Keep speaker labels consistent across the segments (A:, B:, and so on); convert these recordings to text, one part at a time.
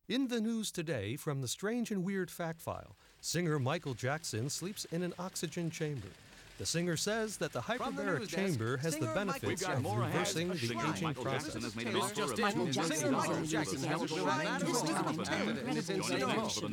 A: In the news today from the Strange and Weird Fact File, singer Michael Jackson sleeps in an oxygen chamber. The singer says that the hyperbaric chamber has the benefits of reversing the aging process.
B: Michael Jackson has a show.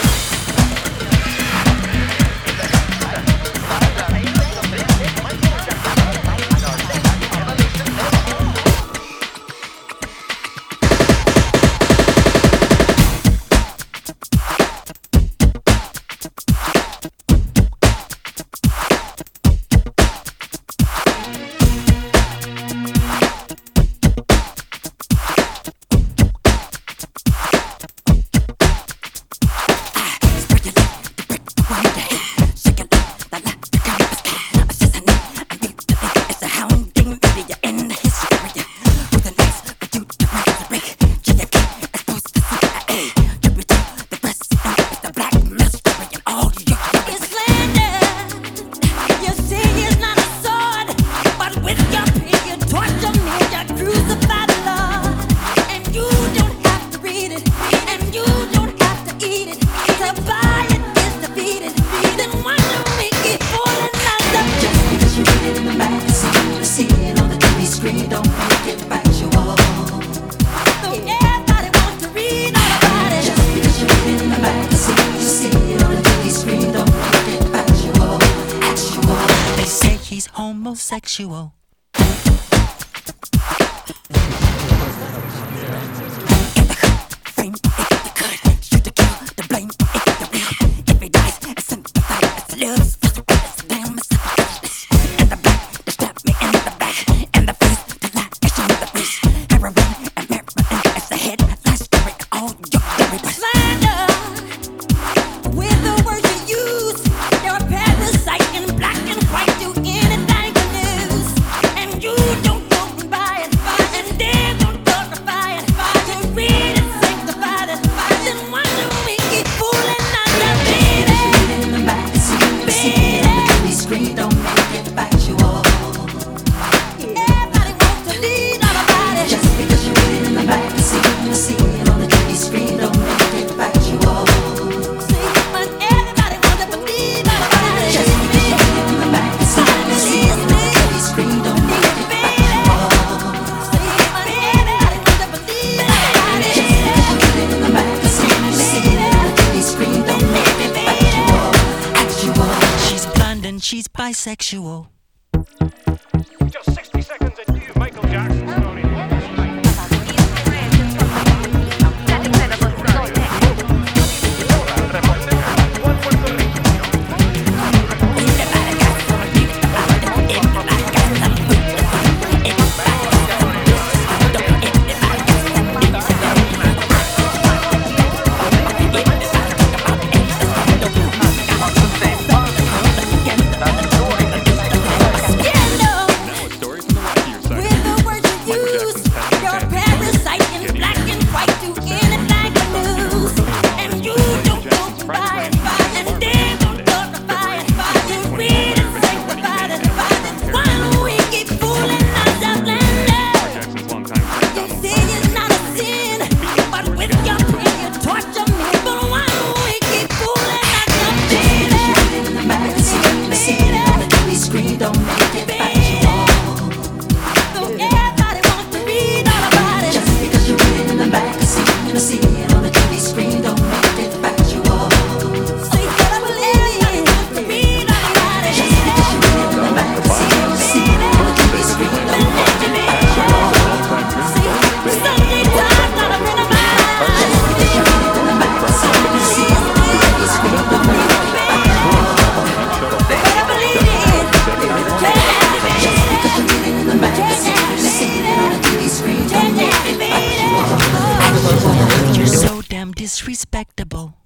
C: He's homosexual. She's bisexual.
D: Just 60 seconds and you, Michael Jackson, Tony.
C: You're so damn disrespectable.